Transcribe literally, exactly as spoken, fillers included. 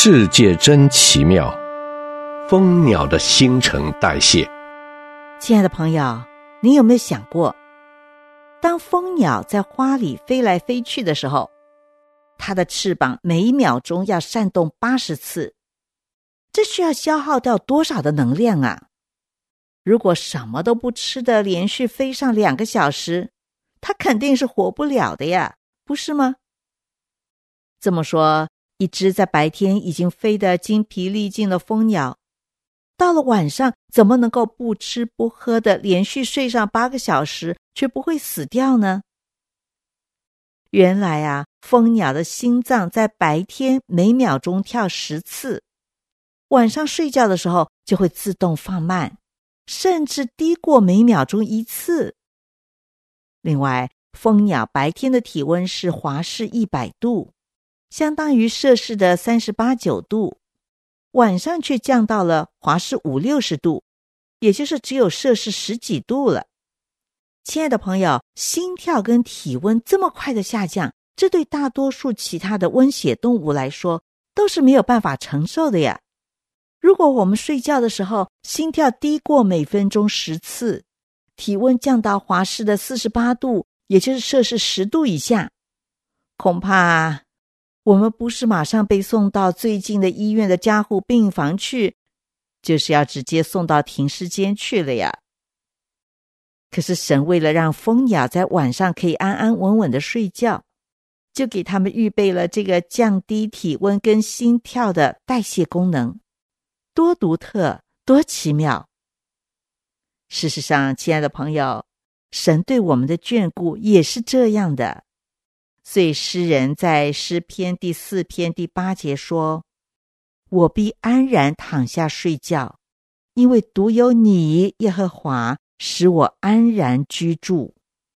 世界真奇妙，蜂鸟的新陈代谢。 亲爱的朋友，你有没有想过，当蜂鸟在花里飞来飞去的时候，它的翅膀每一秒钟要扇动八十次，这需要消耗掉多少的能量啊？如果什么都不吃的连续飞上两个小时，它肯定是活不了的呀，不是吗？这么说，一只在白天已经飞得精疲力尽的蜂鸟，到了晚上怎么能够不吃不喝的连续睡上八个小时却不会死掉呢？原来啊，蜂鸟的心脏在白天每秒钟跳十次，晚上睡觉的时候就会自动放慢，甚至低过每秒钟一次。另外，蜂鸟白天的体温是华氏一百度，相当于摄氏的三十八九度，晚上却降到了华氏五六十度，也就是只有摄氏十几度了。亲爱的朋友，心跳跟体温这么快的下降，这对大多数其他的温血动物来说都是没有办法承受的呀。如果我们睡觉的时候心跳低过每分钟十次，体温降到华氏的四十八度，也就是摄氏十度以下，恐怕我们不是马上被送到最近的医院的加护病房去，就是要直接送到停尸间去了呀。可是神为了让蜂鸟在晚上可以安安稳稳的睡觉，就给他们预备了这个降低体温跟心跳的代谢功能，多独特，多奇妙。事实上，亲爱的朋友，神对我们的眷顾也是这样的。所以诗人在诗篇第四篇第八节说，我必安然躺下睡觉，因为独有你耶和华使我安然居住。